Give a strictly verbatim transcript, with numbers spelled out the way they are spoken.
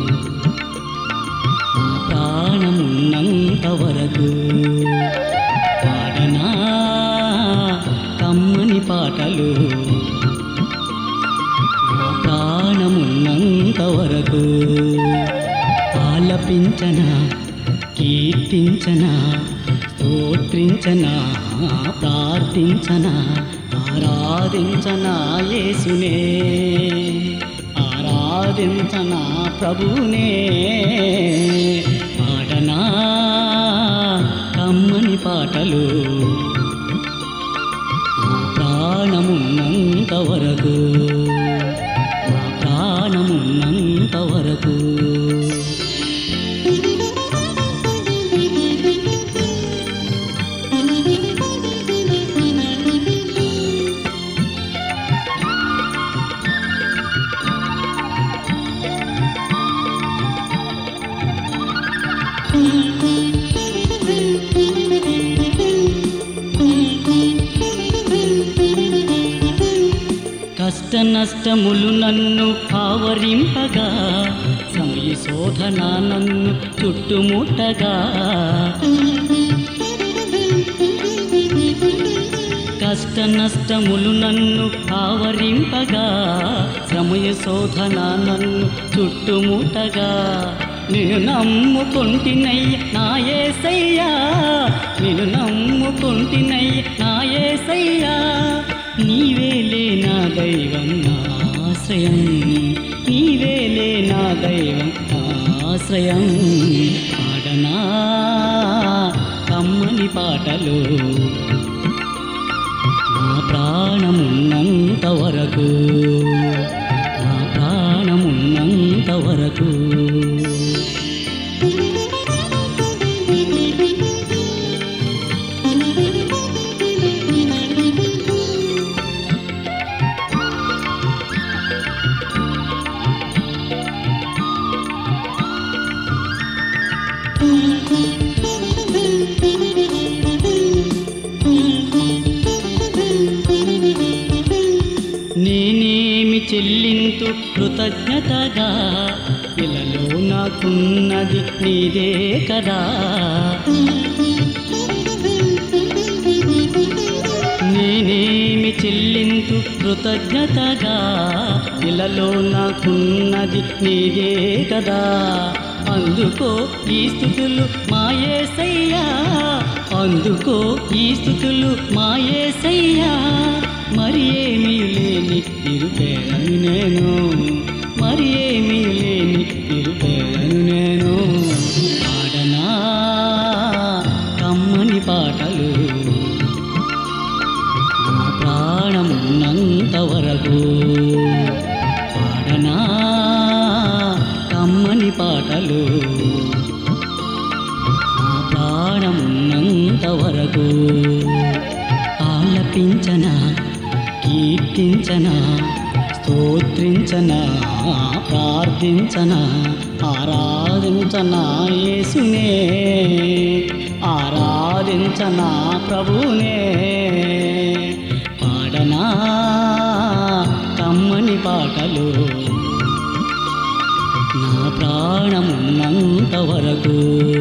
నా ప్రాణమున్నంత వరకు పాడనా కమ్మని పాటలు నా ప్రాణమున్నంత వరకు ఆలపించనా కీర్తించనా స్తోత్రించనా ప్రార్థించనా ఆరాధించనా యేసునే ఆరాధించనా ప్రభునే పాడనా కమ్మని పాటలు నా ప్రాణమున్నంత వరకు నా ప్రాణమున్నంత వరకు కష్ట నష్టములు నన్ను ఆవరింపగా సమయ శోధన నన్ను చుట్టుముట్టగా కష్ట నష్టములు నన్ను ఆవరింపగా సమయ శోధన నన్ను చుట్టుముట్టగా నిన్ను నమ్ముకుంటినయ్య నా యేసయ్యా నిన్ను నమ్ముకుంటినయ్య నా యేసయ్యా నీవేలే నా దైవం నా ఆశ్రయం నీవేలే నా దైవం నా ఆశ్రయం పాడనా కమ్మని పాటలు నా ప్రాణమున్నంత వరకు నా ప్రాణమున్నంత వరకు నేనేమి చెల్లింతు కృతజ్ఞతగా ఇలలో నాకున్నది నీదే కదా నేనేమి చెల్లింతు కృతజ్ఞతగా ఇలలో నాకున్నది నీదే కదా అందుకో ఈ స్థుతులు మా యేసయ్యా అందుకో ఈ స్థుతులు మా యేసయ్యా మరి ఏమీ లేని నిరుపేదను నేను మరి ఏమీ లేని నిరుపేదను నేను పాడనా కమ్మని పాటలు నా ప్రాణమున్నంత వరకు పాడనా కమ్మని పాటలు నా ప్రాణమున్నంత వరకు ఆలపించనా కీర్తించనా స్తోత్రించనా ప్రార్థించనా ఆరాధించనా యేసునే ఆరాధించనా ప్రభునే పాడనా కమ్మని పాటలు నా ప్రాణమున్నంత వరకు